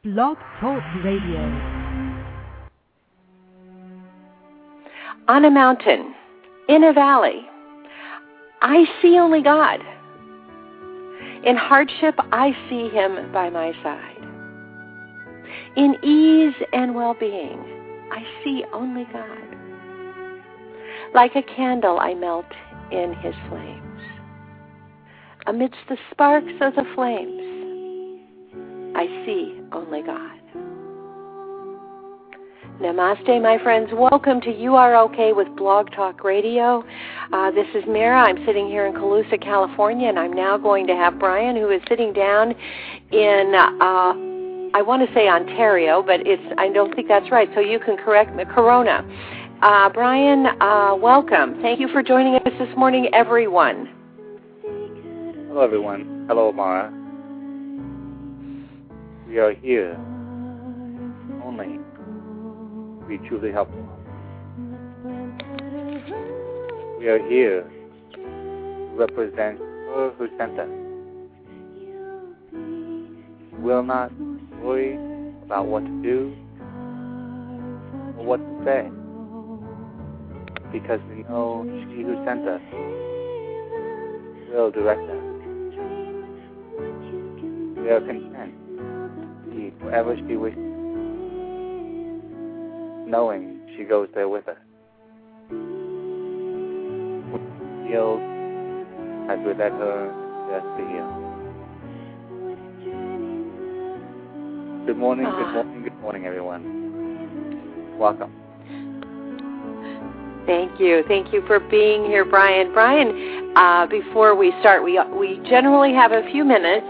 Blog Talk Radio. On a mountain, in a valley, I see only God. In hardship, I see Him by my side. In ease and well-being, I see only God. Like a candle, I melt in His flames. Amidst the sparks of the flames, I see only God. Namaste, my friends. Welcome to You Are Okay with Blog Talk Radio. This is Mara. I'm sitting here in Colusa, California, and I'm now going to have Brian, who is sitting down in, I want to say Ontario, but I don't think that's right, so you can correct me, Corona. Brian, welcome. Thank you for joining us this morning, everyone. Hello, everyone. Hello, Mara. We are here only to be truly helpful. We are here to represent her who sent us. We will not worry about what to do or what to say, because we know she who sent us will direct us. We are content to be wherever she wishes, knowing she goes there with us. We heal as we let her just be healed. Good morning, good morning, everyone. Welcome. Thank you. Thank you for being here, Brian. Brian, before we start, we generally have a few minutes.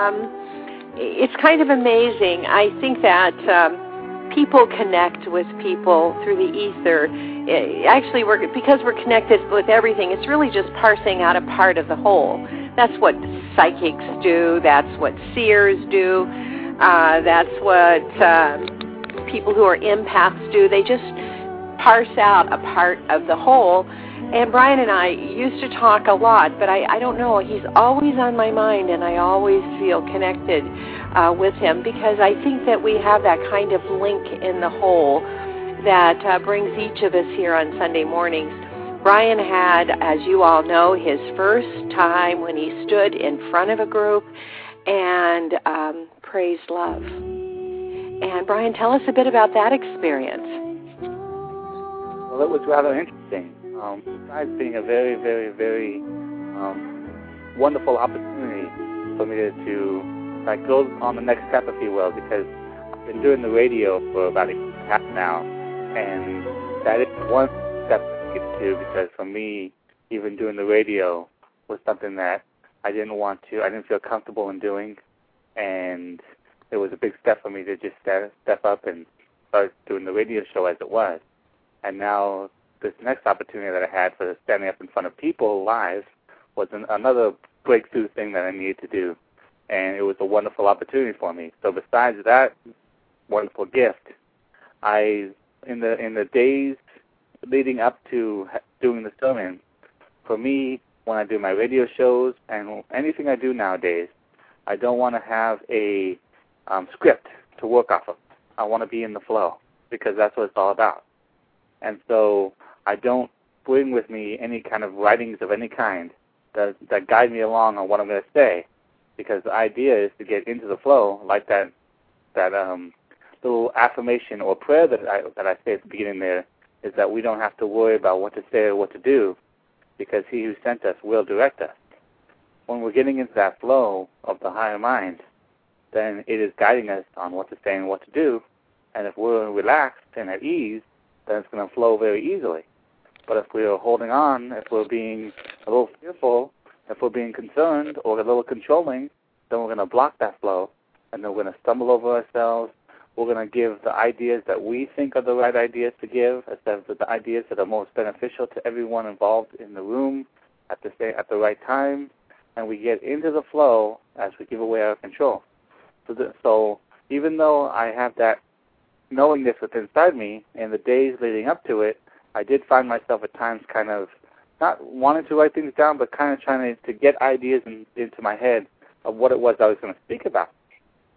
It's kind of amazing. I think that people connect with people through the ether. Actually, because we're connected with everything, it's really just parsing out a part of the whole. That's what psychics do. That's what seers do. That's what people who are empaths do. They just parse out a part of the whole. And Brian and I used to talk a lot, but I don't know. He's always on my mind, and I always feel connected with him, because I think that we have that kind of link in the whole that brings each of us here on Sunday mornings. Brian had, as you all know, his first time when he stood in front of a group and praised love. And Brian, tell us a bit about that experience. Well, it was rather interesting. Besides being a very, very, very wonderful opportunity for me to go on the next step, if you will, because I've been doing the radio for about a year and a half now, and that is one step to get to, because for me, even doing the radio was something that I didn't feel comfortable in doing, and it was a big step for me to just step up and start doing the radio show as it was. And now this next opportunity that I had for standing up in front of people live was another breakthrough thing that I needed to do, and it was a wonderful opportunity for me. So besides that wonderful gift, in the days leading up to doing the sermon, for me, when I do my radio shows and anything I do nowadays, I don't want to have a script to work off of. I want to be in the flow, because that's what it's all about. And so I don't bring with me any kind of writings of any kind that guide me along on what I'm going to say, because the idea is to get into the flow, like that little affirmation or prayer that I say at the beginning there, is that we don't have to worry about what to say or what to do, because He who sent us will direct us. When we're getting into that flow of the higher mind, then it is guiding us on what to say and what to do, and if we're relaxed and at ease, then it's going to flow very easily. But if we're holding on, if we're being a little fearful, if we're being concerned or a little controlling, then we're going to block that flow, and then we're going to stumble over ourselves. We're going to give the ideas that we think are the right ideas to give, instead of the ideas that are most beneficial to everyone involved in the room at the right time, and we get into the flow as we give away our control. So even though I have that knowing this within inside me, in the days leading up to it, I did find myself at times kind of not wanting to write things down, but kind of trying to get ideas into my head of what it was I was going to speak about.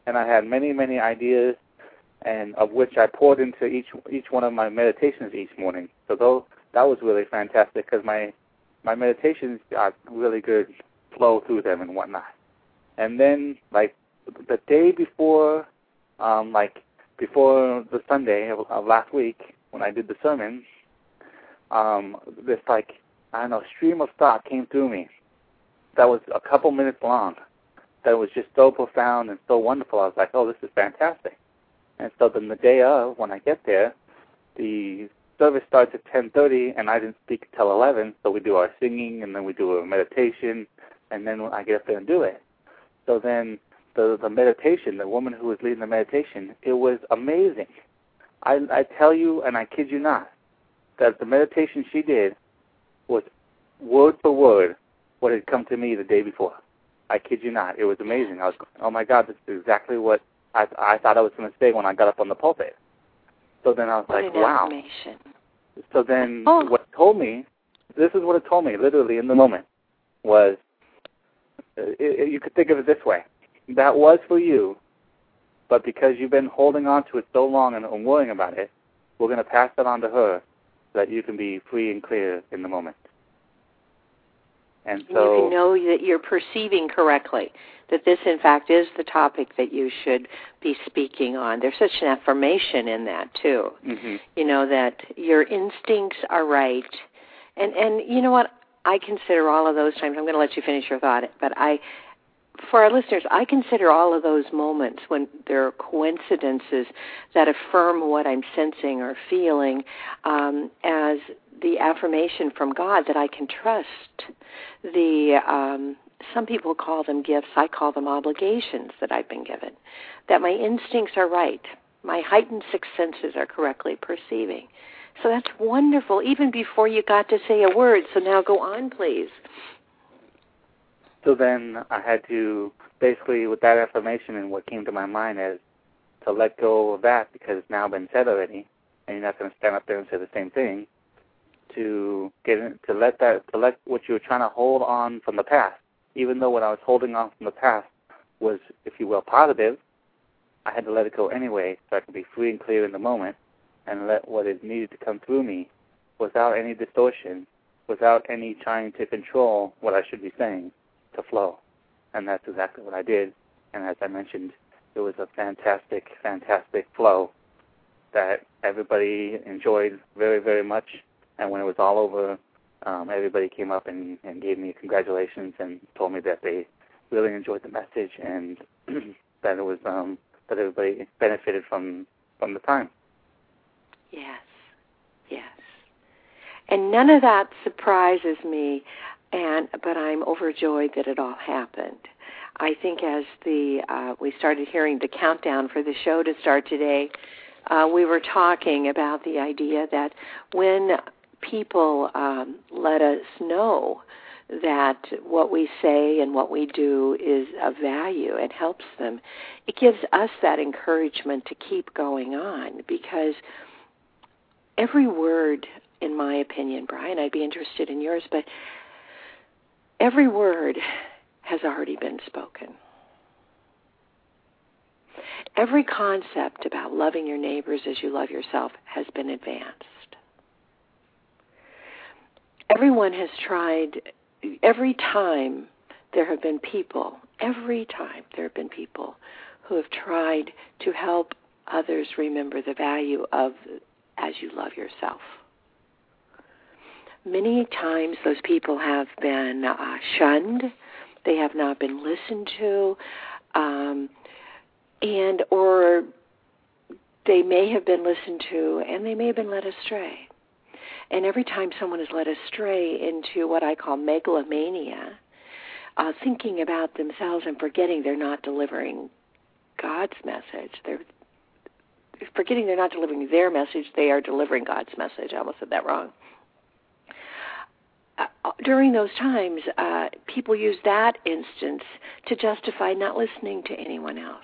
and I had many, many ideas, and of which I poured into each one of my meditations each morning. So that was really fantastic because my meditations got really good flow through them and whatnot. And then, like, the day before, before the Sunday of last week when I did the sermon, this, like, I don't know, stream of thought came through me that was a couple minutes long, that was just so profound and so wonderful. I was like, oh, this is fantastic. And so then the day of, when I get there, the service starts at 10:30, and I didn't speak till 11, so we do our singing, and then we do a meditation, and then I get up there and do it. So then the meditation, the woman who was leading the meditation, it was amazing. I tell you, and I kid you not, that the meditation she did was word for word what had come to me the day before. I kid you not. It was amazing. I was going, oh, my God, this is exactly what I thought I was going to say when I got up on the pulpit. So then I was like, wow. So then what it told me, this is what it told me, literally in the moment, was, you could think of it this way. That was for you, but because you've been holding on to it so long and worrying about it, we're going to pass that on to her so that you can be free and clear in the moment. And so you can know that you're perceiving correctly, that this, in fact, is the topic that you should be speaking on. There's such an affirmation in that, too. Mm-hmm. You know, that your instincts are right. And you know what? I consider all of those times, I'm going to let you finish your thought, but for our listeners, I consider all of those moments when there are coincidences that affirm what I'm sensing or feeling as the affirmation from God that I can trust. Some people call them gifts. I call them obligations that I've been given. That my instincts are right. My heightened sixth senses are correctly perceiving. So that's wonderful, even before you got to say a word. So now go on, please. So then I had to, basically, with that affirmation and what came to my mind is to let go of that because it's now been said already, and you're not going to stand up there and say the same thing. To let what you were trying to hold on from the past, even though what I was holding on from the past was, if you will, positive, I had to let it go anyway so I could be free and clear in the moment and let what is needed to come through me without any distortion, without any trying to control what I should be saying, to flow. And that's exactly what I did. And as I mentioned, it was a fantastic, fantastic flow that everybody enjoyed very, very much. And when it was all over, everybody came up and gave me congratulations and told me that they really enjoyed the message and that it was that everybody benefited from the time. Yes, yes. And none of that surprises me, but I'm overjoyed that it all happened. I think as we started hearing the countdown for the show to start today, we were talking about the idea that when people let us know that what we say and what we do is of value and helps them, it gives us that encouragement to keep going on, because every word, in my opinion, Brian, I'd be interested in yours, but every word has already been spoken. Every concept about loving your neighbors as you love yourself has been advanced. Everyone has tried, every time there have been people who have tried to help others remember the value of as you love yourself. Many times those people have been shunned, they have not been listened to, or they may have been listened to and they may have been led astray. And every time someone is led astray into what I call megalomania, thinking about themselves and forgetting they're not delivering God's message, they're forgetting they're not delivering their message, they are delivering God's message. I almost said that wrong. During those times, people use that instance to justify not listening to anyone else.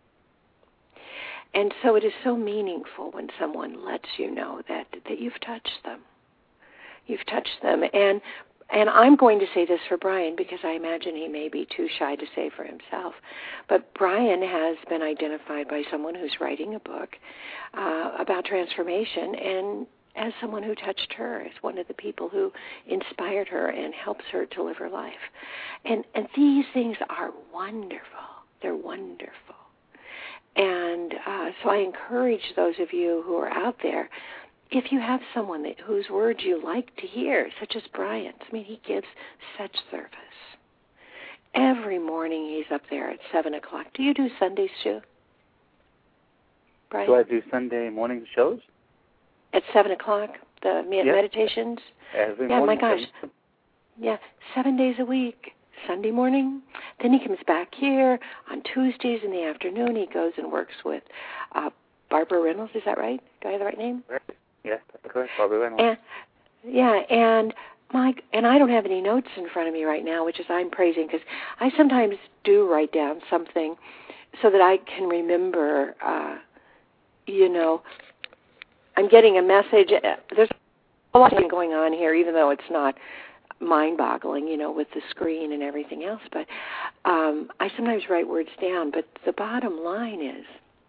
And so it is so meaningful when someone lets you know that you've touched them. You've touched them. And And I'm going to say this for Brian because I imagine he may be too shy to say for himself. But Brian has been identified by someone who's writing a book about transformation, and as someone who touched her, as one of the people who inspired her and helps her to live her life. And these things are wonderful. They're wonderful. And so I encourage those of you who are out there, if you have someone whose words you like to hear, such as Brian's, I mean, he gives such service. Every morning he's up there at 7 o'clock. Do you do Sundays too, Brian? Do I do Sunday morning shows? At 7 o'clock, the meditations? Every morning. Yeah, my gosh. Yeah, 7 days a week. Sunday morning. Then he comes back here on Tuesdays in the afternoon. He goes and works with Barbara Reynolds. Is that right? Do I have the right name? Right. Yes, that's correct. Barbara Reynolds. And I don't have any notes in front of me right now, which is I'm praising, because I sometimes do write down something so that I can remember, I'm getting a message. There's a lot going on here, even though it's not mind-boggling, with the screen and everything else. But I sometimes write words down. But the bottom line is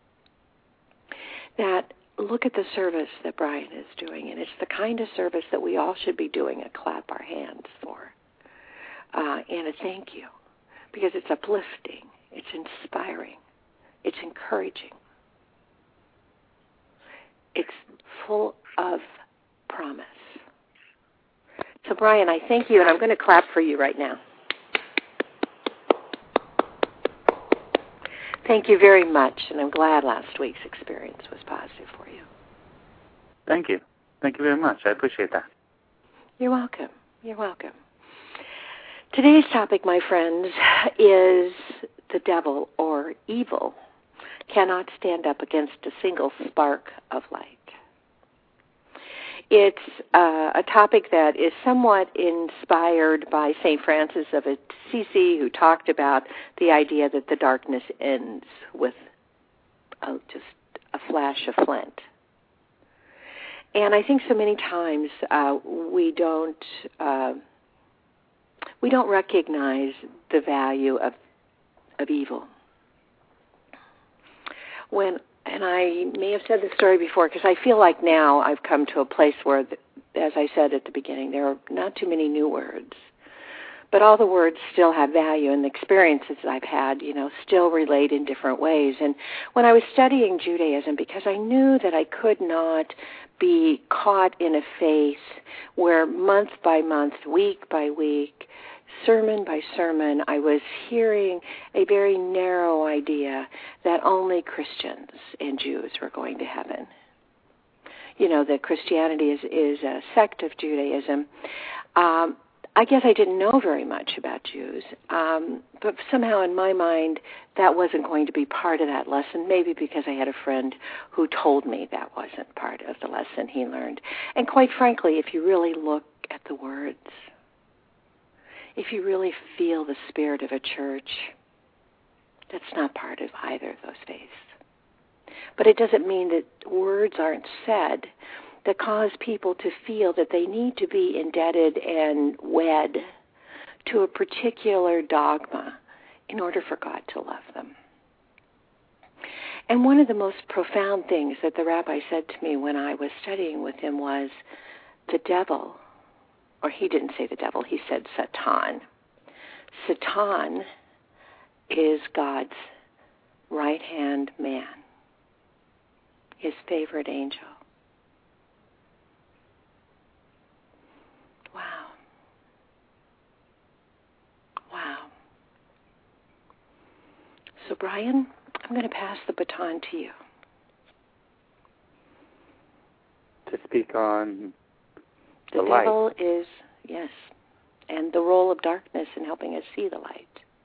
that look at the service that Brian is doing, and it's the kind of service that we all should be doing a clap our hands for and a thank you, because it's uplifting, it's inspiring, it's encouraging, it's full of promise. So, Brian, I thank you, and I'm going to clap for you right now. Thank you very much, and I'm glad last week's experience was positive for you. Thank you. Thank you very much. I appreciate that. You're welcome. You're welcome. Today's topic, my friends, is the devil, or evil, cannot stand up against a single spark of light. It's a topic that is somewhat inspired by St. Francis of Assisi, who talked about the idea that the darkness ends with just a flash of flint. And I think so many times we don't recognize the value of evil. And I may have said this story before, because I feel like now I've come to a place where, as I said at the beginning, there are not too many new words. But all the words still have value, and the experiences I've had, still relate in different ways. And when I was studying Judaism, because I knew that I could not be caught in a phase where month by month, week by week, sermon by sermon, I was hearing a very narrow idea that only Christians and Jews were going to heaven. That Christianity is a sect of Judaism. I guess I didn't know very much about Jews, but somehow in my mind that wasn't going to be part of that lesson, maybe because I had a friend who told me that wasn't part of the lesson he learned. And quite frankly, if you really look at the words, if you really feel the spirit of a church, that's not part of either of those faiths. But it doesn't mean that words aren't said that cause people to feel that they need to be indebted and wed to a particular dogma in order for God to love them. And one of the most profound things that the rabbi said to me when I was studying with him was, the devil, or he didn't say the devil, he said Satan. Satan is God's right-hand man, his favorite angel. Wow. Wow. So, Brian, I'm going to pass the baton to you. To speak on the light. devil is, yes, and the role of darkness in helping us see the light.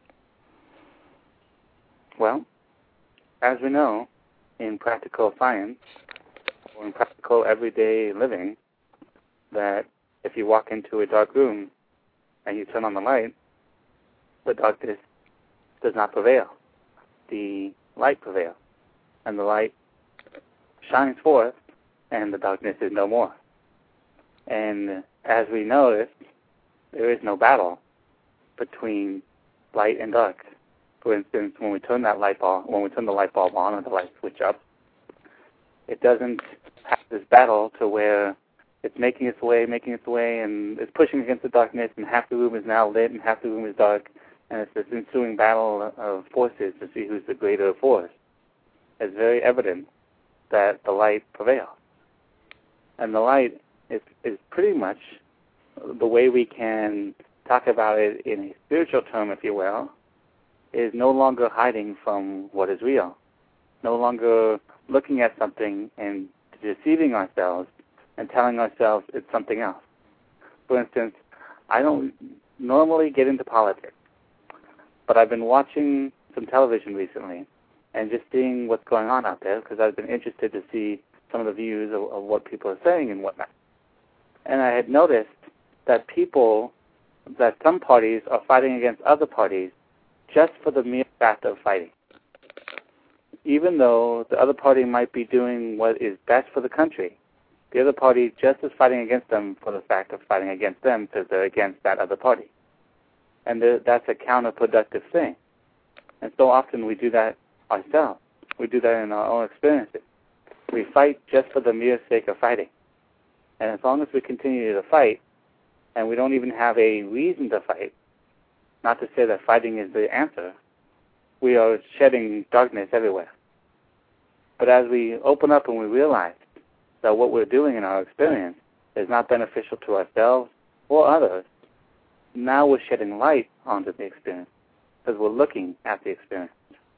Well, as we know, in practical science, or in practical everyday living, that if you walk into a dark room and you turn on the light, the darkness does not prevail. The light prevails, and the light shines forth, and the darkness is no more. And as we notice there is no battle between light and dark. For instance, when we turn the light bulb on or the light switch up, it doesn't have this battle to where it's making its way, and it's pushing against the darkness, and half the room is now lit and half the room is dark, and it's this ensuing battle of forces to see who's the greater force. It's very evident that the light prevails. And the light is pretty much the way we can talk about it in a spiritual term, if you will, is no longer hiding from what is real, no longer looking at something and deceiving ourselves and telling ourselves it's something else. For instance, I don't normally get into politics, but I've been watching some television recently and just seeing what's going on out there because I've been interested to see some of the views of what people are saying and whatnot. And I had noticed that some parties are fighting against other parties just for the mere fact of fighting. Even though the other party might be doing what is best for the country, the other party just is fighting against them for the fact of fighting against them because they're against that other party. And that's a counterproductive thing. And so often we do that ourselves. We do that in our own experiences. We fight just for the mere sake of fighting. And as long as we continue to fight, and we don't even have a reason to fight, not to say that fighting is the answer, we are shedding darkness everywhere. But as we open up and we realize that what we're doing in our experience is not beneficial to ourselves or others, now we're shedding light onto the experience because we're looking at the experience.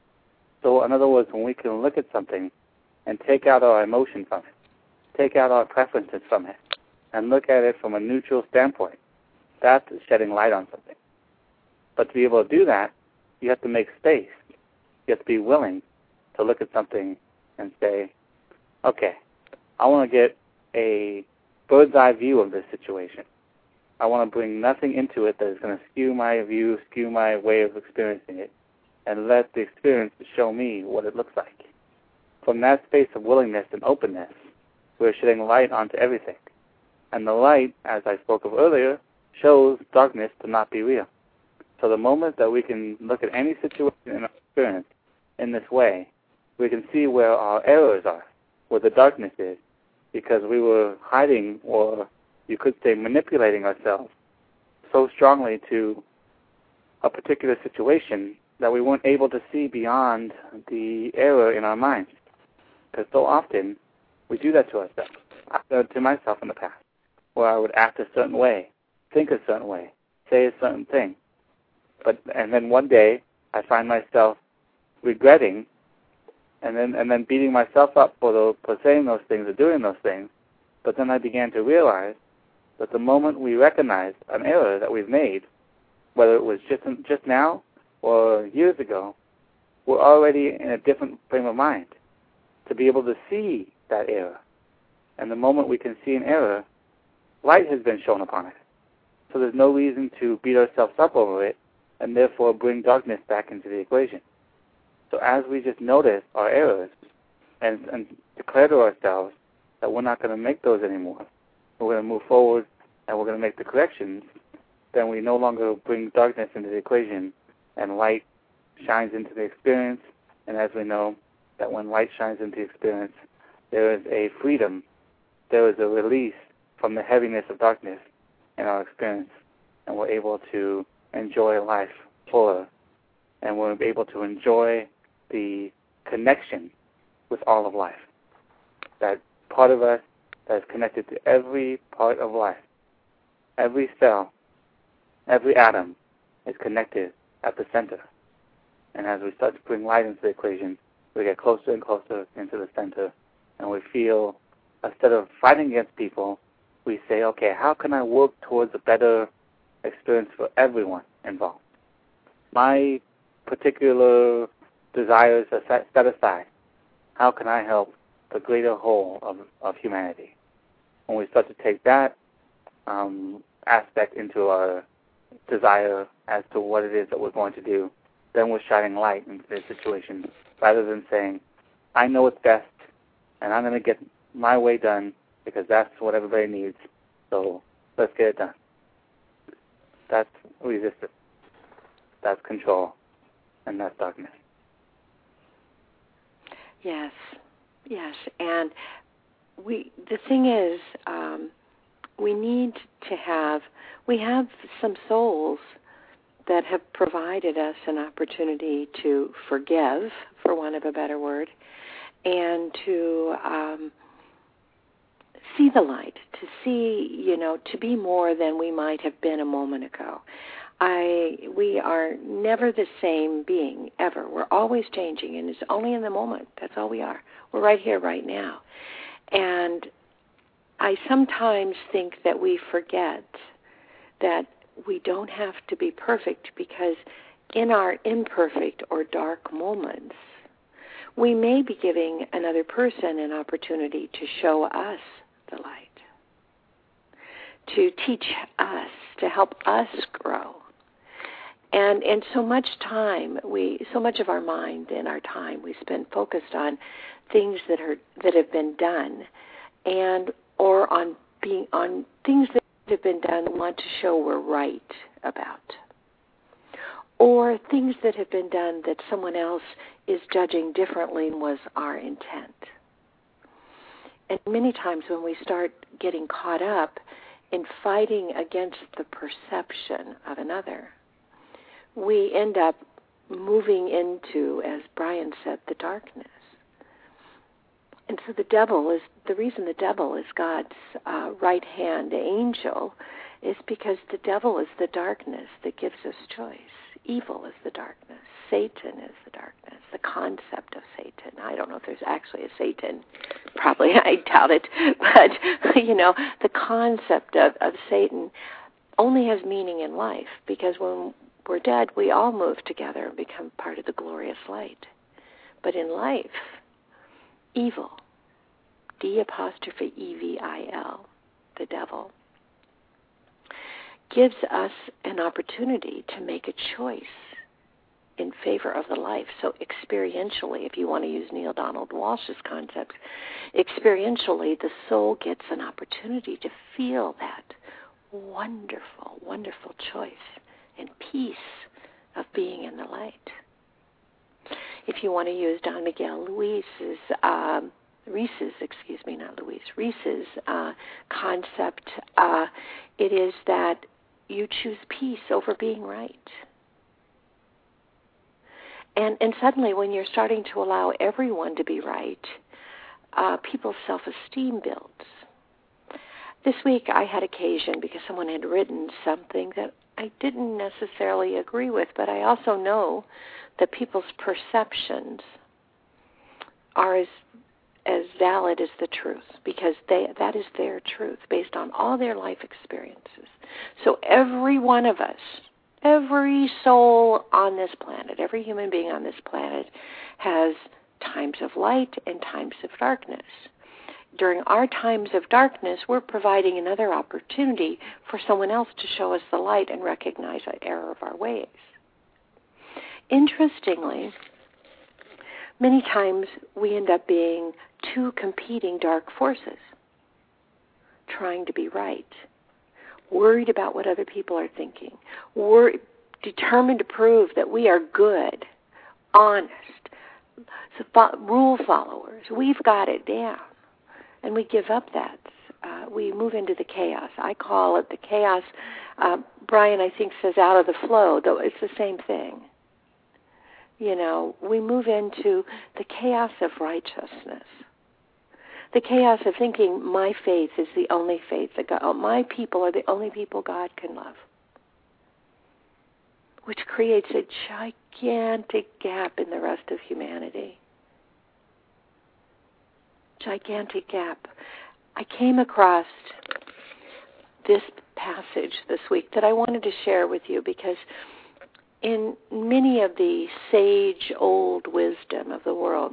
So in other words, when we can look at something and take out our emotion from it, take out our preferences from it, and look at it from a neutral standpoint, that's shedding light on something. But to be able to do that, you have to make space. You have to be willing to look at something and say, okay, I want to get a bird's eye view of this situation. I want to bring nothing into it that is going to skew my view, skew my way of experiencing it, and let the experience show me what it looks like. From that space of willingness and openness, we're shedding light onto everything. And the light, as I spoke of earlier, shows darkness to not be real. So the moment that we can look at any situation in our experience in this way, we can see where our errors are, where the darkness is, because we were hiding, or you could say manipulating ourselves so strongly to a particular situation that we weren't able to see beyond the error in our minds. Because so often we do that to ourselves. I've done it to myself in the past, where I would act a certain way, think a certain way, say a certain thing. And then one day I find myself regretting and then beating myself up for saying those things or doing those things. But then I began to realize that the moment we recognize an error that we've made, whether it was just now or years ago, we're already in a different frame of mind to be able to see that error. And the moment we can see an error, light has been shown upon it. So there's no reason to beat ourselves up over it and therefore bring darkness back into the equation. So as we just notice our errors and declare to ourselves that we're not going to make those anymore, we're going to move forward and we're going to make the corrections, then we no longer bring darkness into the equation and light shines into the experience. And as we know, that when light shines into the experience, there is a freedom, there is a release from the heaviness of darkness in our experience, and we're able to enjoy life fuller, and we're able to enjoy the connection with all of life. That part of us that is connected to every part of life. Every cell, every atom is connected at the center. And as we start to bring light into the equation, we get closer and closer into the center, and we feel, instead of fighting against people, we say, okay, how can I work towards a better experience for everyone involved? My particular desires are set aside. How can I help the greater whole of humanity? When we start to take that aspect into our desire as to what it is that we're going to do, then we're shining light into the situation, rather than saying, I know what's best, and I'm going to get my way done because that's what everybody needs, so let's get it done. That's resistance. That's control. And that's darkness. Yes. And the thing is, we have some souls that have provided us an opportunity to forgive, for want of a better word, and to see the light, to see, to be more than we might have been a moment ago. We are never the same being, ever. We're always changing, and it's only in the moment. That's all we are. We're right here, right now. And I sometimes think that we forget that we don't have to be perfect, because in our imperfect or dark moments, we may be giving another person an opportunity to show us the light, to teach us, to help us grow. And so much time, so much of our mind and our time we spend focused on things that have been done, or on things that have been done we want to show we're right about, or things that have been done that someone else is judging differently than was our intent. And many times when we start getting caught up in fighting against the perception of another, we end up moving into, as Brian said, the darkness. And so the reason the devil is God's right-hand angel is because the devil is the darkness that gives us choice. Evil is the darkness. Satan is the darkness, the concept of Satan. I don't know if there's actually a Satan. Probably, I doubt it. But, the concept of Satan only has meaning in life, because when we're dead, we all move together and become part of the glorious light. But in life, evil, D'(EVIL), the devil, gives us an opportunity to make a choice in favor of the life. So experientially, if you want to use Neale Donald Walsh's concept, experientially, the soul gets an opportunity to feel that wonderful, wonderful choice and peace of being in the light. If you want to use Don Miguel Ruiz's concept, it is that you choose peace over being right. And suddenly, when you're starting to allow everyone to be right, people's self-esteem builds. This week I had occasion, because someone had written something that I didn't necessarily agree with, but I also know that people's perceptions are as valid as the truth, because that is their truth based on all their life experiences. So every one of us, every soul on this planet, every human being on this planet has times of light and times of darkness. During our times of darkness, we're providing another opportunity for someone else to show us the light and recognize the error of our ways. Interestingly, many times we end up being two competing dark forces, trying to be right, worried about what other people are thinking, determined to prove that we are good, honest, rule followers. We've got it down. And we give up that. We move into the chaos. I call it the chaos. Brian, I think, says out of the flow, though it's the same thing. We move into the chaos of righteousness. The chaos of thinking my faith is the only faith that God, my people are the only people God can love, which creates a gigantic gap in the rest of humanity. Gigantic gap. I came across this passage this week that I wanted to share with you, because in many of the sage old wisdom of the world,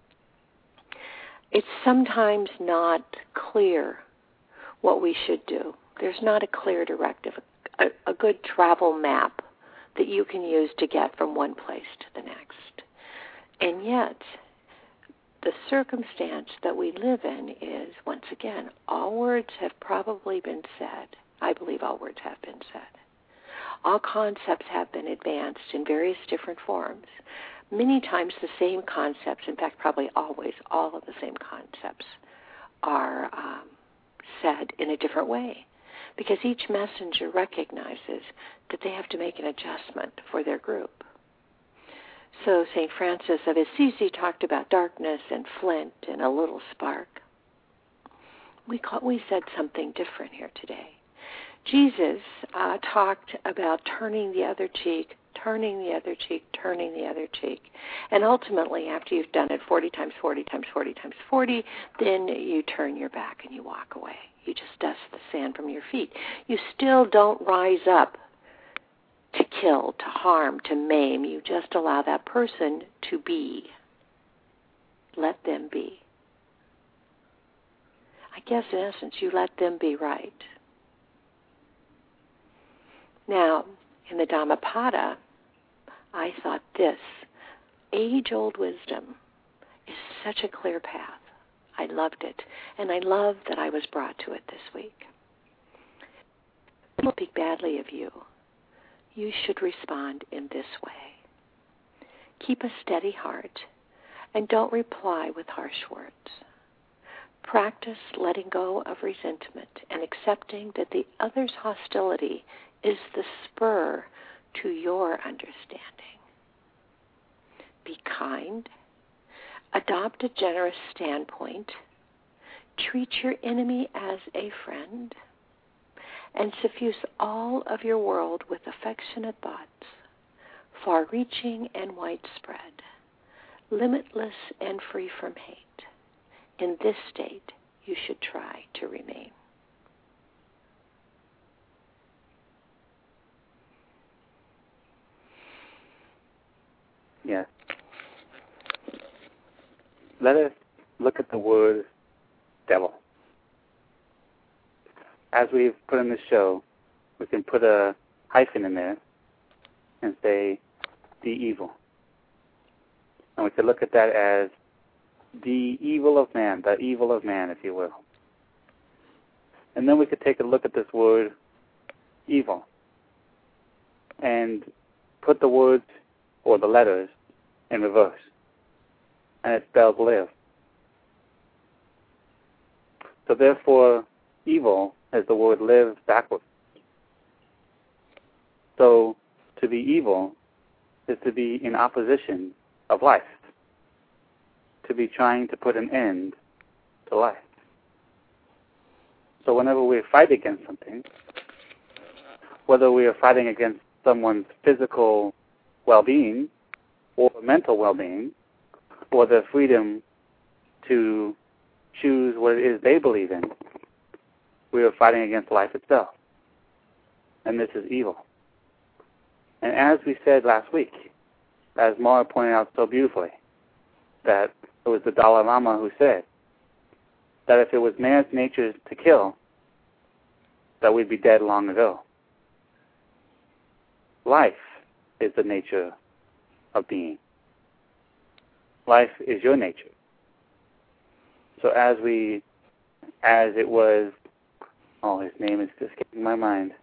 it's sometimes not clear what we should do. There's not a clear directive, a good travel map that you can use to get from one place to the next. And yet, the circumstance that we live in is, once again, all words have probably been said. I believe all words have been said. All concepts have been advanced in various different forms. Many times the same concepts, in fact, probably always all of the same concepts, are said in a different way, because each messenger recognizes that they have to make an adjustment for their group. So St. Francis of Assisi talked about darkness and flint and a little spark. We said something different here today. Jesus talked about turning the other cheek, turning the other cheek, turning the other cheek. And ultimately, after you've done it 40 times 40 times 40 times 40, then you turn your back and you walk away. You just dust the sand from your feet. You still don't rise up to kill, to harm, to maim. You just allow that person to be. Let them be. I guess, in essence, you let them be right. Now, in the Dhammapada, I thought this age-old wisdom is such a clear path. I loved it, and I love that I was brought to it this week. People speak badly of you. You should respond in this way. Keep a steady heart, and don't reply with harsh words. Practice letting go of resentment and accepting that the other's hostility is the spur to your understanding. Be kind. Adopt a generous standpoint. Treat your enemy as a friend. And suffuse all of your world with affectionate thoughts, far-reaching and widespread, limitless and free from hate. In this state, you should try to remain. Yes. Let us look at the word devil. As we've put in the show, we can put a hyphen in there and say the evil. And we could look at that as the evil of man, if you will. And then we could take a look at this word evil and put the words or the letters in reverse. And it spells live. So therefore, evil is the word live backwards. So to be evil is to be in opposition of life, to be trying to put an end to life. So whenever we fight against something, whether we are fighting against someone's physical well-being or mental well-being, or their freedom to choose what it is they believe in, we are fighting against life itself. And this is evil. And as we said last week, as Mara pointed out so beautifully, that it was the Dalai Lama who said that if it was man's nature to kill, that we'd be dead long ago. Life is the nature of being. Life is your nature. So as it was, his name is escaping my mind.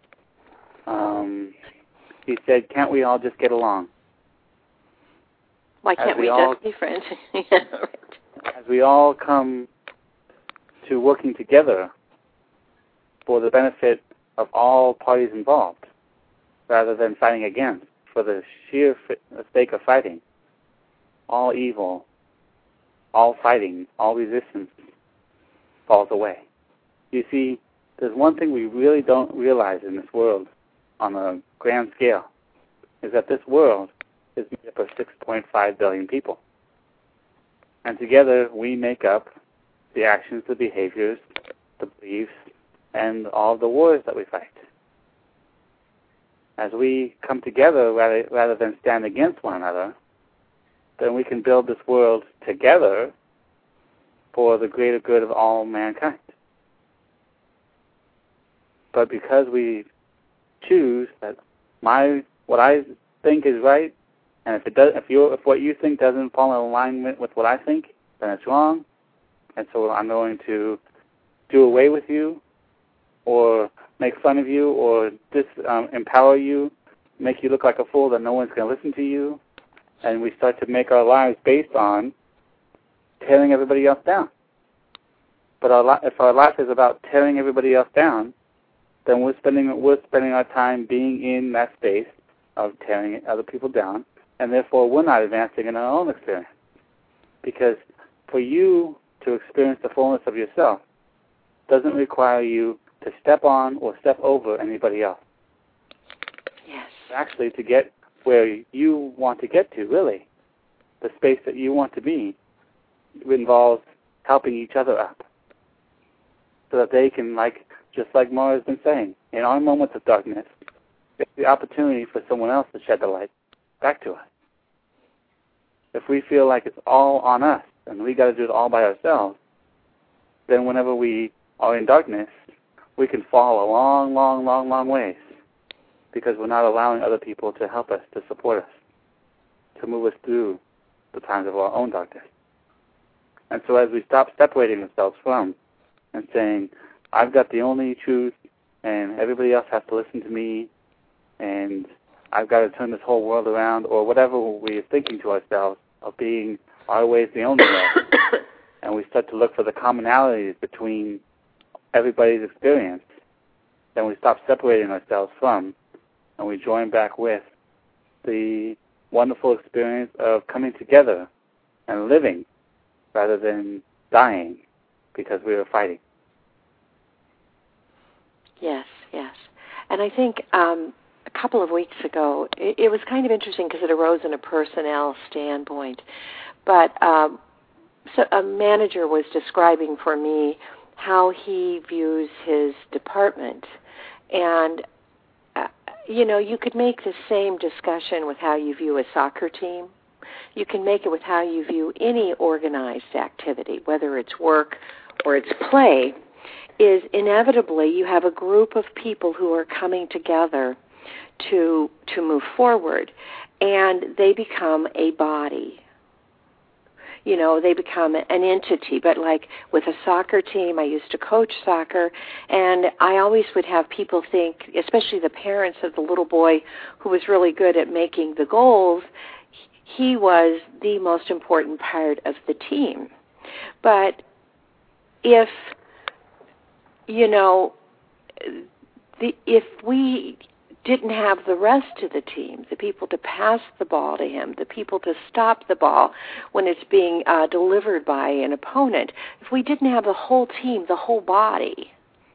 He said, can't we all just get along? Why can't we just be friends? Yeah, right. As we all come to working together for the benefit of all parties involved, rather than fighting against for the sheer sake of fighting, all evil, all fighting, all resistance falls away. You see, there's one thing we really don't realize in this world on a grand scale, is that this world is made up of 6.5 billion people. And together we make up the actions, the behaviors, the beliefs, and all the wars that we fight. As we come together rather than stand against one another, then we can build this world together for the greater good of all mankind. But because we choose that what I think is right, and if what you think doesn't fall in alignment with what I think, then it's wrong, and so I'm going to do away with you, or make fun of you, or empower you make you look like a fool that no one's going to listen to you, and we start to make our lives based on tearing everybody else down. But if our life is about tearing everybody else down, then we're spending our time being in that space of tearing other people down, and therefore we're not advancing in our own experience. Because for you to experience the fullness of yourself doesn't require you to step on or step over anybody else. Yes. Actually, to get where you want to get to, really, the space that you want to be, involves helping each other up, so that they can, just like Mara's been saying, in our moments of darkness, it's the opportunity for someone else to shed the light back to us. If we feel like it's all on us and we got to do it all by ourselves, then whenever we are in darkness, we can fall a long, long, long, long ways, because we're not allowing other people to help us, to support us, to move us through the times of our own darkness. And so as we stop separating ourselves from and saying, I've got the only truth and everybody else has to listen to me and I've got to turn this whole world around, or whatever we are thinking to ourselves of being our way is the only way, and we start to look for the commonalities between everybody's experience, then we stop separating ourselves from, and we join back with the wonderful experience of coming together and living rather than dying because we were fighting. Yes, yes. And I think a couple of weeks ago, it was kind of interesting because it arose in a personnel standpoint, but so a manager was describing for me how he views his department. And, you could make the same discussion with how you view a soccer team. You can make it with how you view any organized activity, whether it's work or it's play, is inevitably you have a group of people who are coming together to move forward, and they become a body. They become an entity. But like with a soccer team, I used to coach soccer, and I always would have people think, especially the parents of the little boy who was really good at making the goals, he was the most important part of the team. But if, if we didn't have the rest of the team, the people to pass the ball to him, the people to stop the ball when it's being delivered by an opponent, if we didn't have the whole team, the whole body,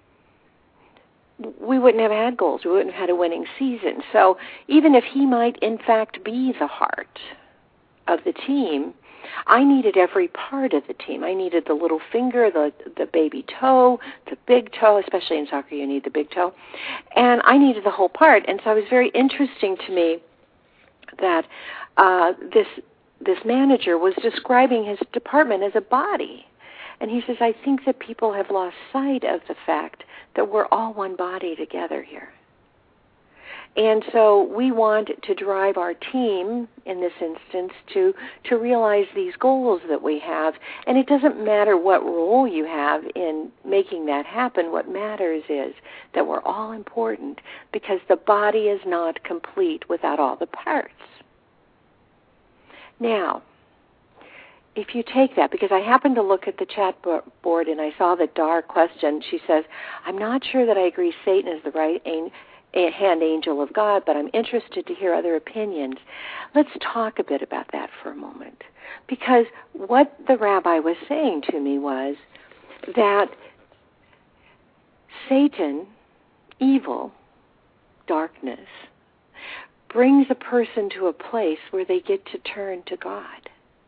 we wouldn't have had goals. We wouldn't have had a winning season. So even if he might, in fact, be the heart of the team, I needed every part of the team. I needed the little finger, the baby toe, the big toe, especially in soccer you need the big toe, and I needed the whole part. And so it was very interesting to me that this manager was describing his department as a body. And he says, I think that people have lost sight of the fact that we're all one body together here. And so we want to drive our team, in this instance, to realize these goals that we have. And it doesn't matter what role you have in making that happen. What matters is that we're all important, because the body is not complete without all the parts. Now, if you take that, because I happened to look at the chat board and I saw the Dar question, she says, I'm not sure that I agree Satan is the right hand angel of God, but I'm interested to hear other opinions. Let's talk a bit about that for a moment. Because what the rabbi was saying to me was that Satan, evil, darkness, brings a person to a place where they get to turn to God.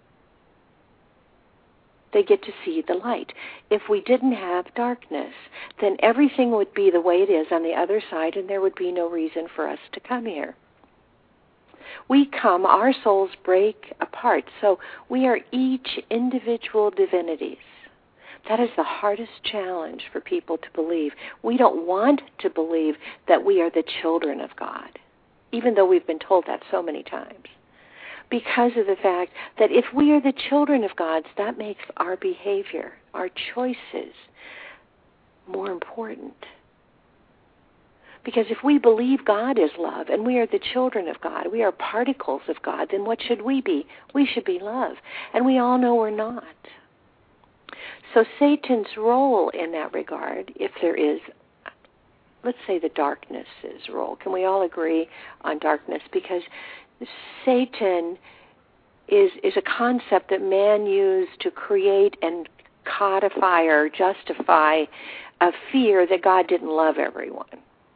They get to see the light. If we didn't have darkness, then everything would be the way it is on the other side, and there would be no reason for us to come here. We come, our souls break apart, so we are each individual divinities. That is the hardest challenge for people to believe. We don't want to believe that we are the children of God, even though we've been told that so many times. Because of the fact that if we are the children of God, that makes our behavior, our choices, more important. Because if we believe God is love and we are the children of God, we are particles of God, then what should we be? We should be love. And we all know we're not. So Satan's role in that regard, if there is, let's say the darkness's role. Can we all agree on darkness? Because Satan is a concept that man used to create and codify or justify a fear that God didn't love everyone.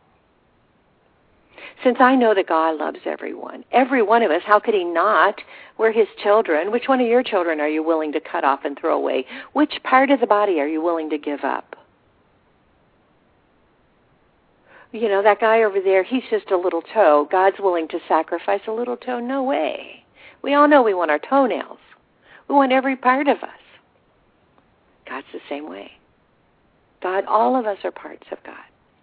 Since I know that God loves everyone, every one of us, how could he not? We're his children. Which one of your children are you willing to cut off and throw away? Which part of the body are you willing to give up? You know, that guy over there, he's just a little toe. God's willing to sacrifice a little toe? No way. We all know we want our toenails. We want every part of us. God's the same way. God, all of us are parts of God.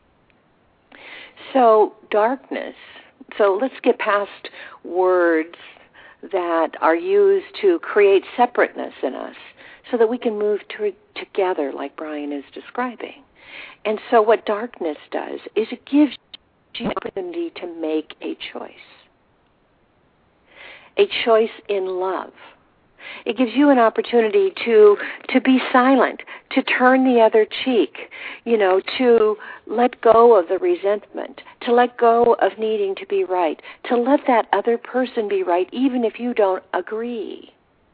So darkness, so let's get past words that are used to create separateness in us so that we can move together like Brian is describing. And so what darkness does is it gives you the opportunity to make a choice in love. It gives you an opportunity to be silent, to turn the other cheek, to let go of the resentment, to let go of needing to be right, to let that other person be right even if you don't agree.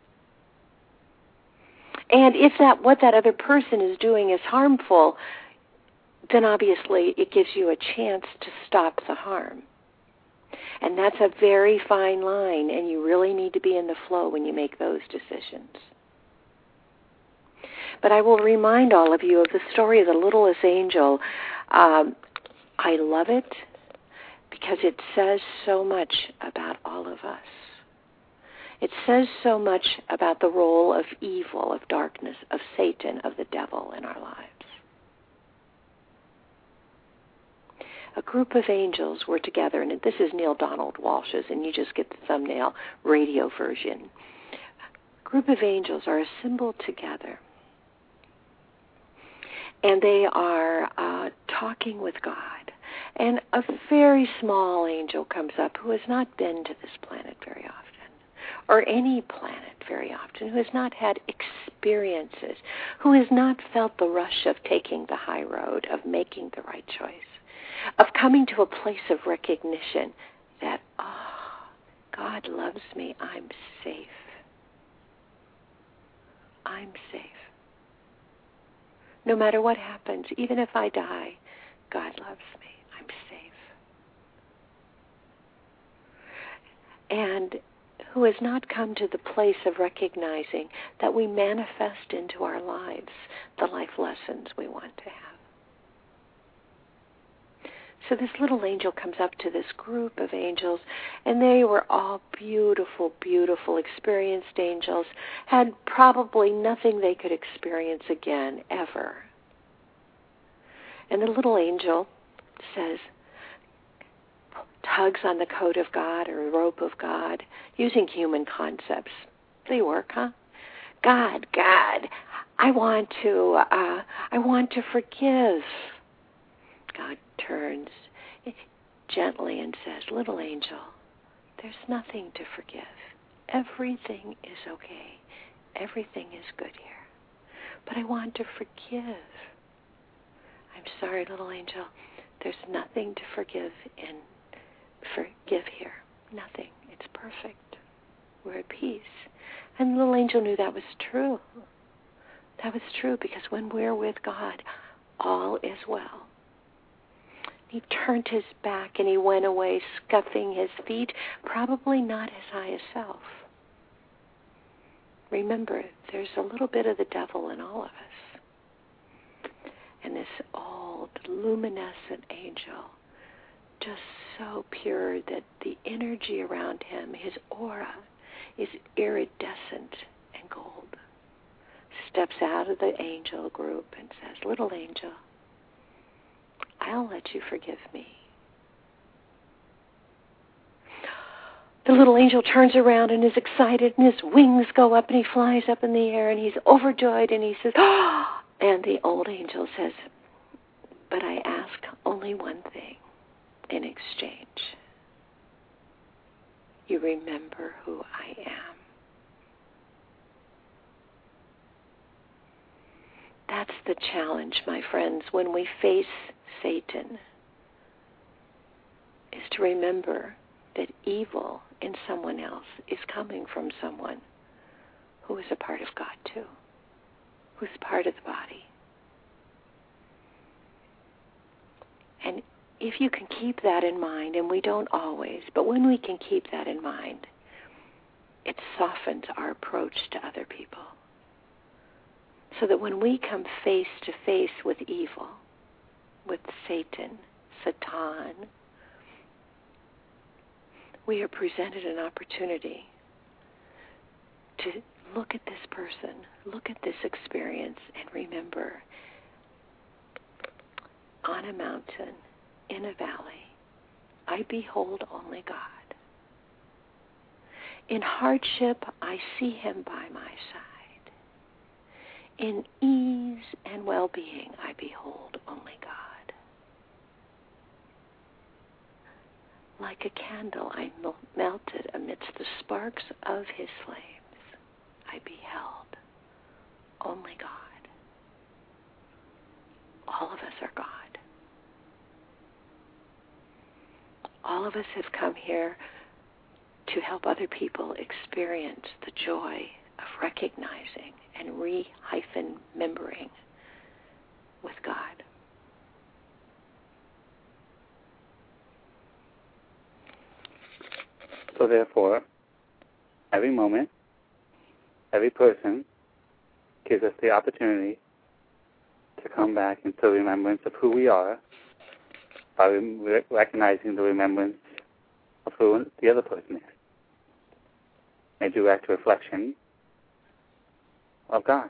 And if what that other person is doing is harmful, then obviously it gives you a chance to stop the harm. And that's a very fine line, and you really need to be in the flow when you make those decisions. But I will remind all of you of the story of the littlest angel. I love it because it says so much about all of us. It says so much about the role of evil, of darkness, of Satan, of the devil in our lives. A group of angels were together, and this is Neil Donald Walsh's, and you just get the thumbnail radio version. A group of angels are assembled together, and they are talking with God. And a very small angel comes up who has not been to this planet very often, or any planet very often, who has not had experiences, who has not felt the rush of taking the high road, of making the right choice, of coming to a place of recognition that, God loves me, I'm safe. I'm safe. No matter what happens, even if I die, God loves me, I'm safe. And who has not come to the place of recognizing that we manifest into our lives the life lessons we want to have. So this little angel comes up to this group of angels, and they were all beautiful, beautiful, experienced angels, had probably nothing they could experience again, ever. And the little angel says, tugs on the coat of God or robe of God, using human concepts. They work, huh? God, I want to forgive. God turns gently and says, little angel, there's nothing to forgive. Everything is okay. Everything is good here. But I want to forgive. I'm sorry, little angel. There's nothing to forgive here. Nothing. It's perfect. We're at peace. And the little angel knew that was true. That was true because when we're with God, all is well. He turned his back and he went away, scuffing his feet, probably not his highest self. Remember, there's a little bit of the devil in all of us. And this old, luminescent angel, just so pure that the energy around him, his aura, is iridescent and gold, steps out of the angel group and says, little angel, I'll let you forgive me. The little angel turns around and is excited, and his wings go up, and he flies up in the air, and he's overjoyed, and he says, oh! And the old angel says, but I ask only one thing. in exchange? You remember who I am. That's the challenge, my friends, when we face Satan, is to remember that evil in someone else is coming from someone who is a part of God too, who's part of the body. And if you can keep that in mind, and we don't always, but when we can keep that in mind, it softens our approach to other people. So that when we come face to face with evil, with Satan, Satan, we are presented an opportunity to look at this person, look at this experience, and remember, on a mountain, in a valley, I behold only God. In hardship, I see him by my side. In ease and well-being, I behold only God. Like a candle, I melted amidst the sparks of his flames. I beheld only God. All of us are God. All of us have come here to help other people experience the joy of recognizing and remembering with God. So therefore, every moment, every person gives us the opportunity to come back into remembrance of who we are by recognizing the remembrance of who the other person is. A direct reflection of God.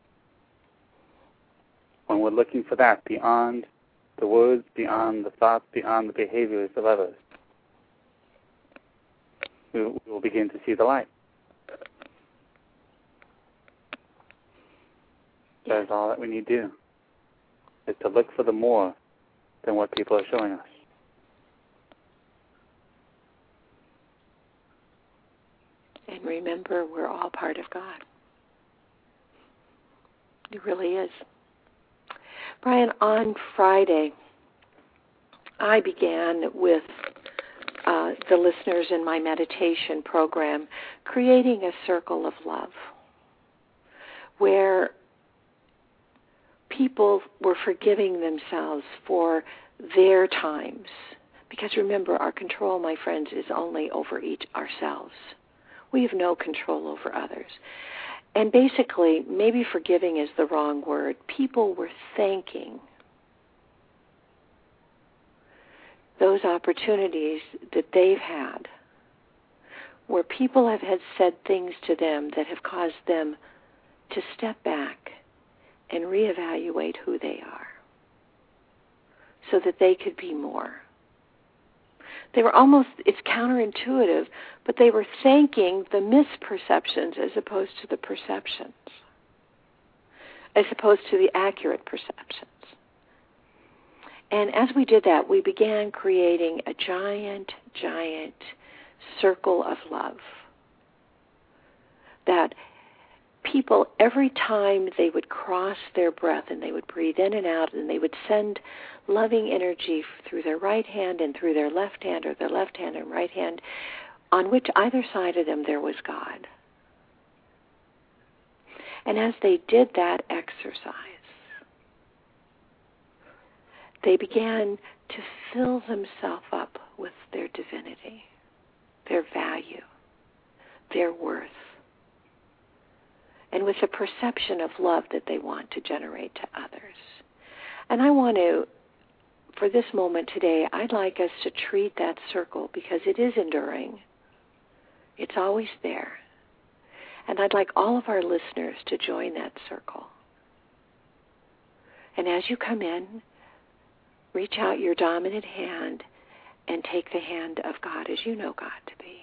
When we're looking for that beyond the words, beyond the thoughts, beyond the behaviors of others, we will begin to see the light. That is all that we need to do, is to look for the more than what people are showing us. And remember, we're all part of God. It really is. Brian, on Friday, I began with the listeners in my meditation program creating a circle of love where people were forgiving themselves for their times. Because remember, our control, my friends, is only over ourselves. We have no control over others. And basically, maybe forgiving is the wrong word. People were thanking those opportunities that they've had where people have had said things to them that have caused them to step back and reevaluate who they are so that they could be more. They were almost, it's counterintuitive, but they were thanking the misperceptions as opposed to the perceptions, as opposed to the accurate perceptions. And as we did that, we began creating a giant, giant circle of love that people, every time they would cross their breath and they would breathe in and out and they would send loving energy through their right hand and through their left hand, or their left hand and right hand, on which either side of them there was God. And as they did that exercise, they began to fill themselves up with their divinity, their value, their worth, and with a perception of love that they want to generate to others. And I want to, for this moment today, I'd like us to treat that circle, because it is enduring. It's always there. And I'd like all of our listeners to join that circle. And as you come in, reach out your dominant hand and take the hand of God as you know God to be.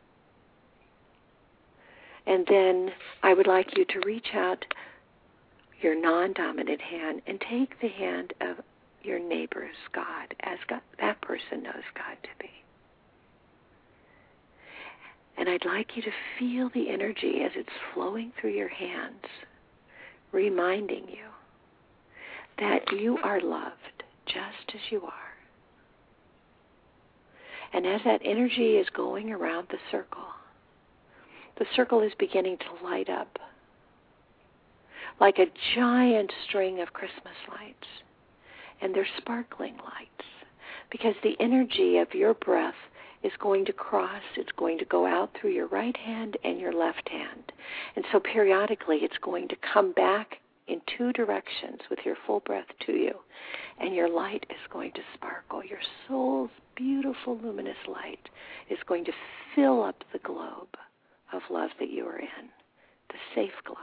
And then I would like you to reach out your non-dominant hand and take the hand of your neighbor's God as God, that person knows God to be. And I'd like you to feel the energy as it's flowing through your hands, reminding you that you are loved just as you are. And as that energy is going around the circle is beginning to light up like a giant string of Christmas lights. And they're sparkling lights because the energy of your breath is going to cross, it's going to go out through your right hand and your left hand. And so periodically it's going to come back in two directions with your full breath to you. And your light is going to sparkle. Your soul's beautiful luminous light is going to fill up the globe of love that you are in, the safe globe.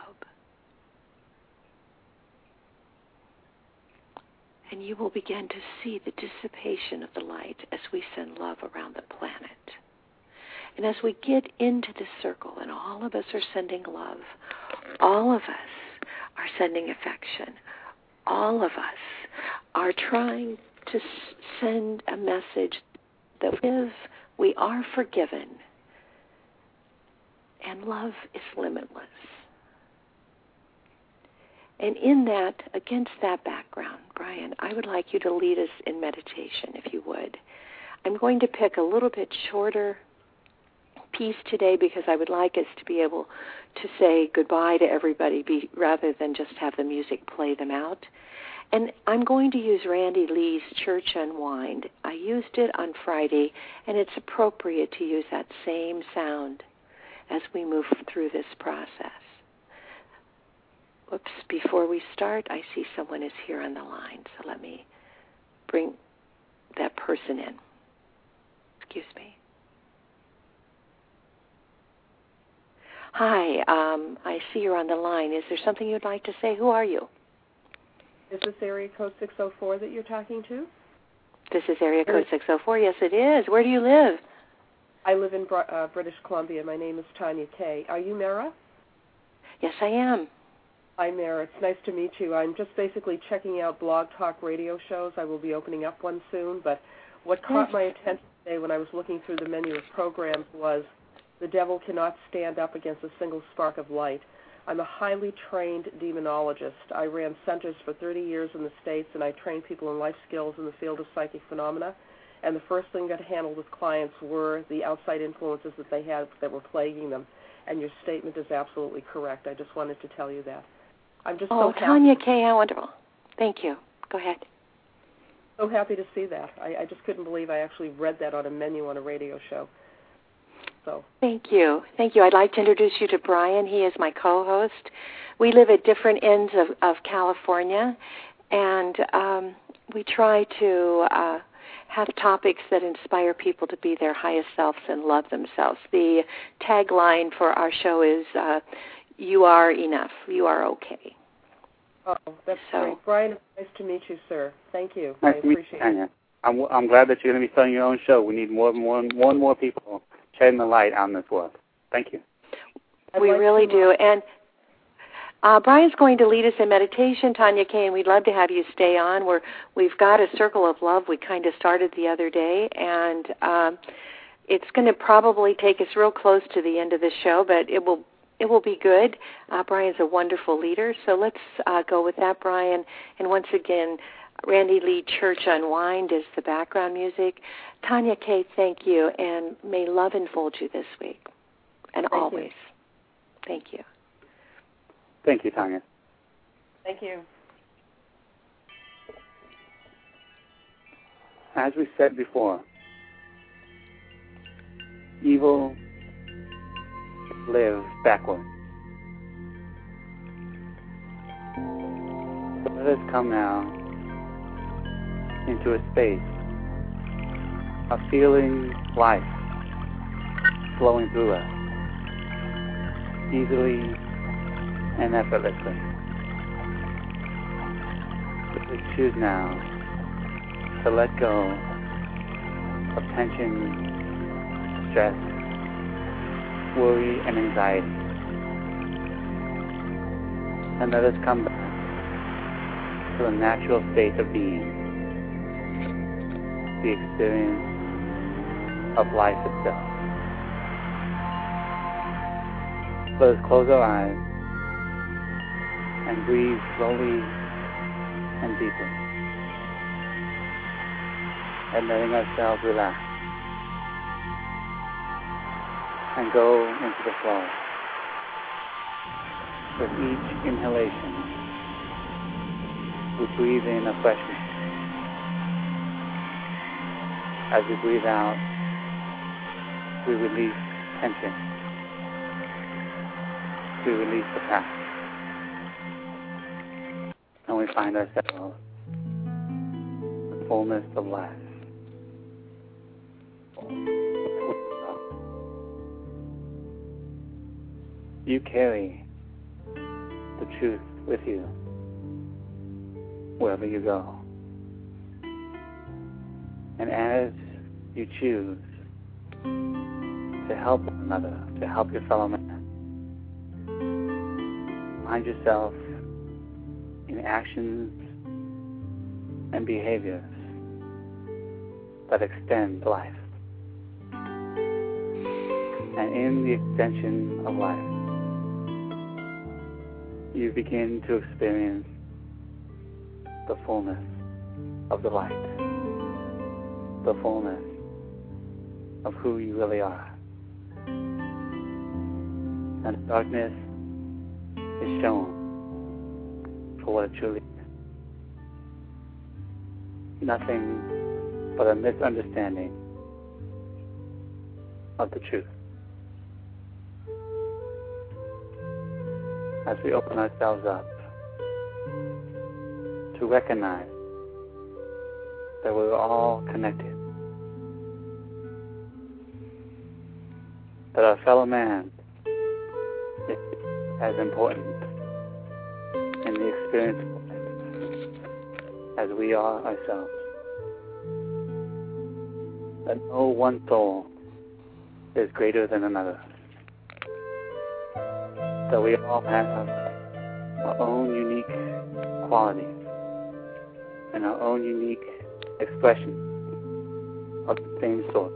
And you will begin to see the dissipation of the light as we send love around the planet. And as we get into this circle, and all of us are sending love, all of us are sending affection, all of us are trying to send a message that we are forgiven, and love is limitless. And in that, against that background, Brian, I would like you to lead us in meditation, if you would. I'm going to pick a little bit shorter piece today because I would like us to be able to say goodbye to everybody rather than just have the music play them out. And I'm going to use Randy Lee's Church Unwind. I used it on Friday, and it's appropriate to use that same sound as we move through this process. Oops, before we start, I see someone is here on the line, so let me bring that person in. Excuse me. Hi, I see you're on the line. Is there something you'd like to say? Who are you? Is this area code 604 that you're talking to? This is area code 604. Yes, it is. Where do you live? I live in British Columbia. My name is Tanya Kay. Are you Mara? Yes, I am. Hi, Mara. It's nice to meet you. I'm just basically checking out Blog Talk radio shows. I will be opening up one soon. But what caught my attention today when I was looking through the menu of programs was The Devil Cannot Stand Up Against a Single Spark of Light. I'm a highly trained demonologist. I ran centers for 30 years in the States, and I trained people in life skills in the field of psychic phenomena. And the first thing that I handled with clients were the outside influences that they had that were plaguing them. And your statement is absolutely correct. I just wanted to tell you that. I'm just so happy. Tanya Kay, how wonderful. Thank you. Go ahead. So happy to see that. I just couldn't believe I actually read that on a menu on a radio show. So. Thank you. Thank you. I'd like to introduce you to Brian. He is my co-host. We live at different ends of California, and we try to have topics that inspire people to be their highest selves and love themselves. The tagline for our show is, you are enough. You are okay. Oh, that's great. Brian, it's nice to meet you, sir. Thank you. Nice I appreciate it. I'm glad that you're going to be starting your own show. We need more and more people shedding the light on this world. Thank you. We really do. And Brian's going to lead us in meditation, Tanya Kay, and we'd love to have you stay on. We've got a circle of love we kind of started the other day, and it's going to probably take us real close to the end of the show, but it will be good. Brian's a wonderful leader, so let's go with that, Brian. And once again, Randy Lee Church Unwind is the background music. Tanya Kay, thank you, and may love enfold you this week and always. Thank you. Thank you, Tanya. Thank you. As we said before, evil lives backwards. Let us come now into a space of feeling life flowing through us easily and effortlessly. We choose now to let go of tension, stress, worry, and anxiety. And let us come back to a natural state of being, the experience of life itself. Let us close our eyes and breathe slowly and deeply, and letting ourselves relax and go into the flow. With each inhalation, we breathe in a freshness. As we breathe out, we release tension. We release the past. And we find ourselves in the fullness of life. You carry the truth with you wherever you go. And as you choose to help one another, to help your fellow man, find yourself in actions and behaviors that extend life. And in the extension of life, you begin to experience the fullness of the light, the fullness of who you really are. And darkness is shown for what it truly is. Nothing but a misunderstanding of the truth. As we open ourselves up to recognize that we're all connected, that our fellow man is as important in the experience of life as we are ourselves. That no one soul is greater than another. That we all have our own unique qualities and our own unique expression of the same source.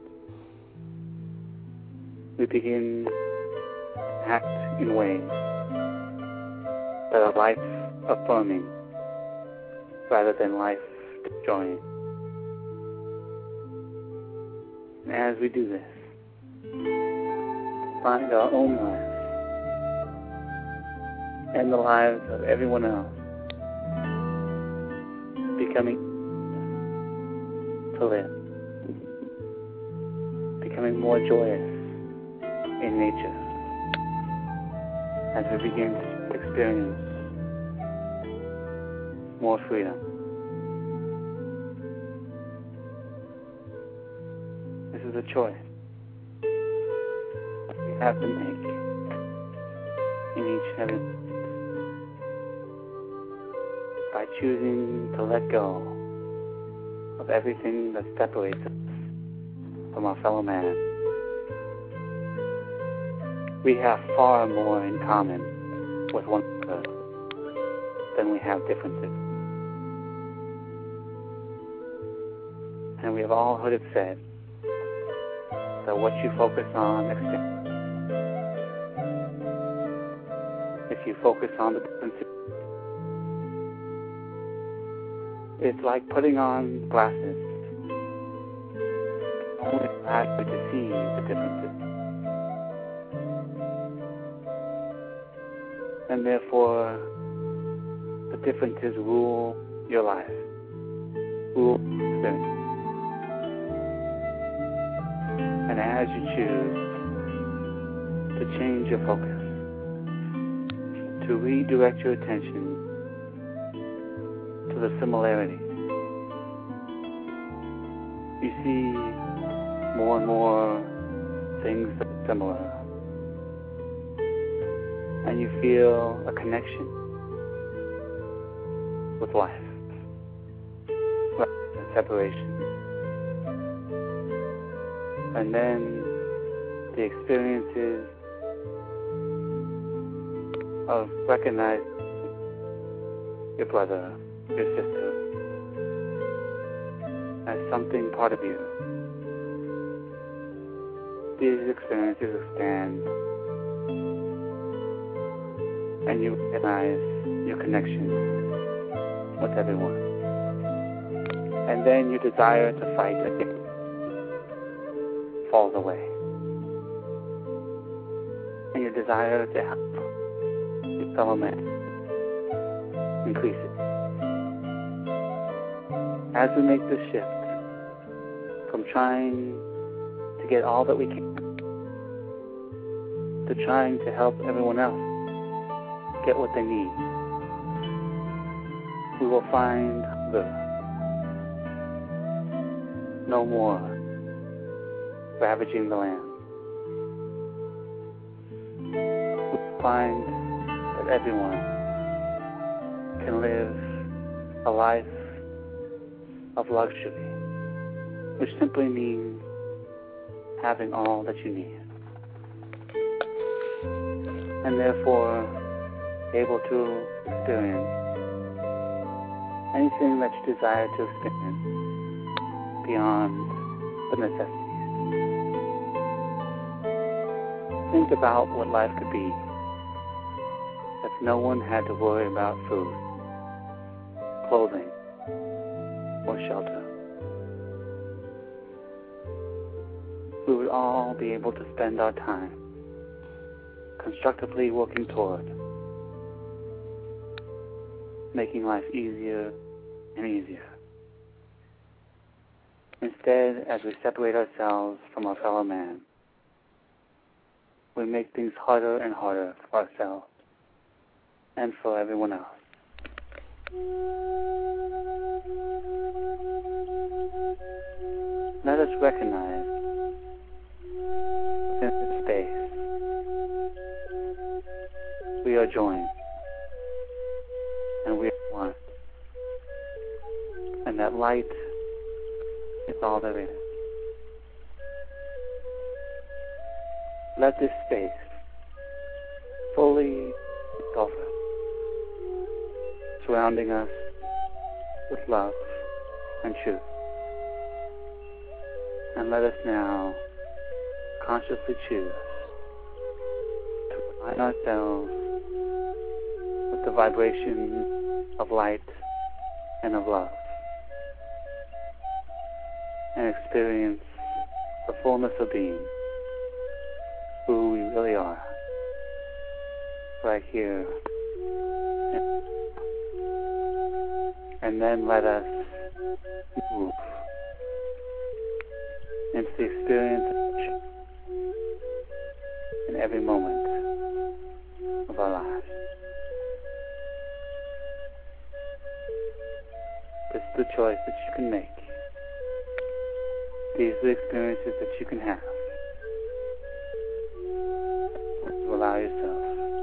We begin to act in ways that are life-affirming rather than life-destroying. And as we do this, find our own lives and the lives of everyone else becoming to live, becoming more joyous in nature as we begin to experience more freedom. This is a choice we have to make in each and every moment. By choosing to let go of everything that separates us from our fellow man, we have far more in common with one another than we have differences. And we have all heard it said that what you focus on extends. If you focus on the differences, it's like putting on glasses. Only allows you to see the differences. And therefore, the differences rule your life, rule your experience. And as you choose to change your focus, to redirect your attention to the similarities, you see more and more things that are similar, and you feel a connection with life rather than separation. And then the experiences of recognizing your brother, your sister, as something part of you. These experiences expand, and you recognize your connection with everyone. And then your desire to fight again falls away. And your desire to help your fellow man increases. As we make this shift from trying to get all that we can to trying to help everyone else get what they need, we will find the no more ravaging the land. We will find that everyone can live a life of luxury, which simply means having all that you need, and therefore able to experience anything that you desire to experience beyond the necessities. Think about what life could be if no one had to worry about food, clothing, or shelter. We would all be able to spend our time constructively working toward making life easier and easier. Instead, as we separate ourselves from our fellow man, we make things harder and harder for ourselves and for everyone else. Let us recognize within this space we are joined and we are one, and that light is all there is. Let this space fully engulf us, surrounding us with love and truth. And let us now consciously choose to align ourselves with the vibration of light and of love, and experience the fullness of being, who we really are, right here. And then let us move into the experience in every moment of our lives. This is the choice that you can make. These are the experiences that you can have to allow yourself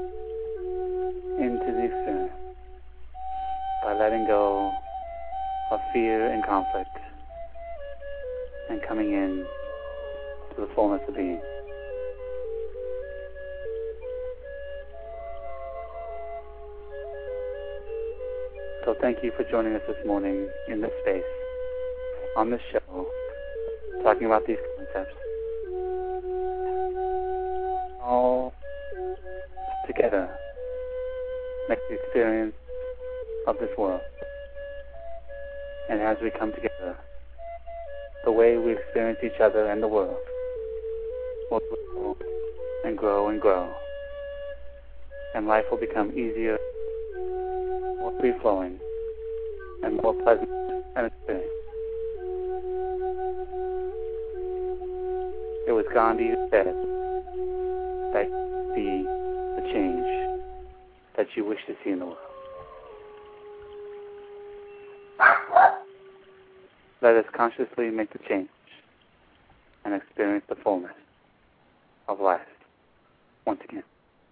into the experience by letting go of fear and conflict and coming in to the fullness of being. So thank you for joining us this morning in this space, on this show, talking about these concepts. All together make the experience of this world. And as we come together, the way we experience each other and the world will grow and grow and grow. And life will become easier, more free-flowing, and more pleasant and experience. It was Gandhi who said that you be the change that you wish to see in the world. Let us consciously make the change and experience the fullness of life once again.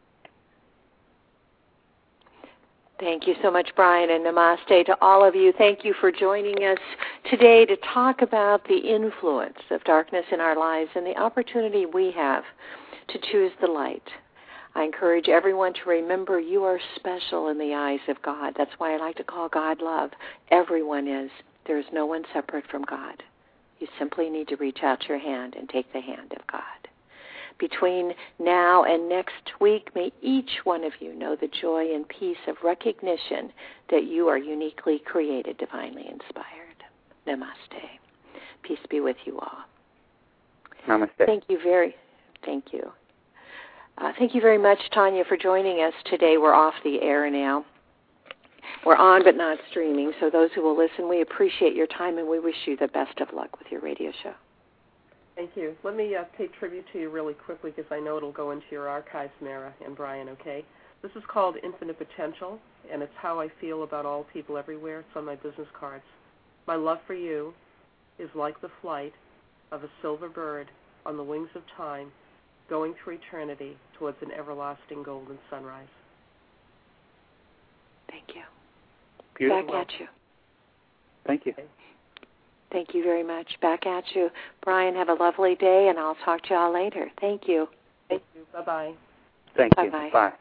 Thank you so much, Brian, and namaste to all of you. Thank you for joining us today to talk about the influence of darkness in our lives and the opportunity we have to choose the light. I encourage everyone to remember you are special in the eyes of God. That's why I like to call God love. Everyone is. There is no one separate from God. You simply need to reach out your hand and take the hand of God. Between now and next week, may each one of you know the joy and peace of recognition that you are uniquely created, divinely inspired. Namaste. Peace be with you all. Namaste. Thank you very much, Tanya, for joining us today. We're off the air now. We're on but not streaming, so those who will listen, we appreciate your time and we wish you the best of luck with your radio show. Thank you. Let me pay tribute to you really quickly because I know it'll go into your archives, Mara and Brian, okay? This is called Infinite Potential, and it's how I feel about all people everywhere. It's on my business cards. My love for you is like the flight of a silver bird on the wings of time, going through eternity towards an everlasting golden sunrise. Thank you. Beautiful. Back at you. Thank you. Thank you very much. Back at you. Brian, have a lovely day, and I'll talk to y'all later. Thank you. Thank you. Bye-bye. Thank you. Bye-bye. Bye.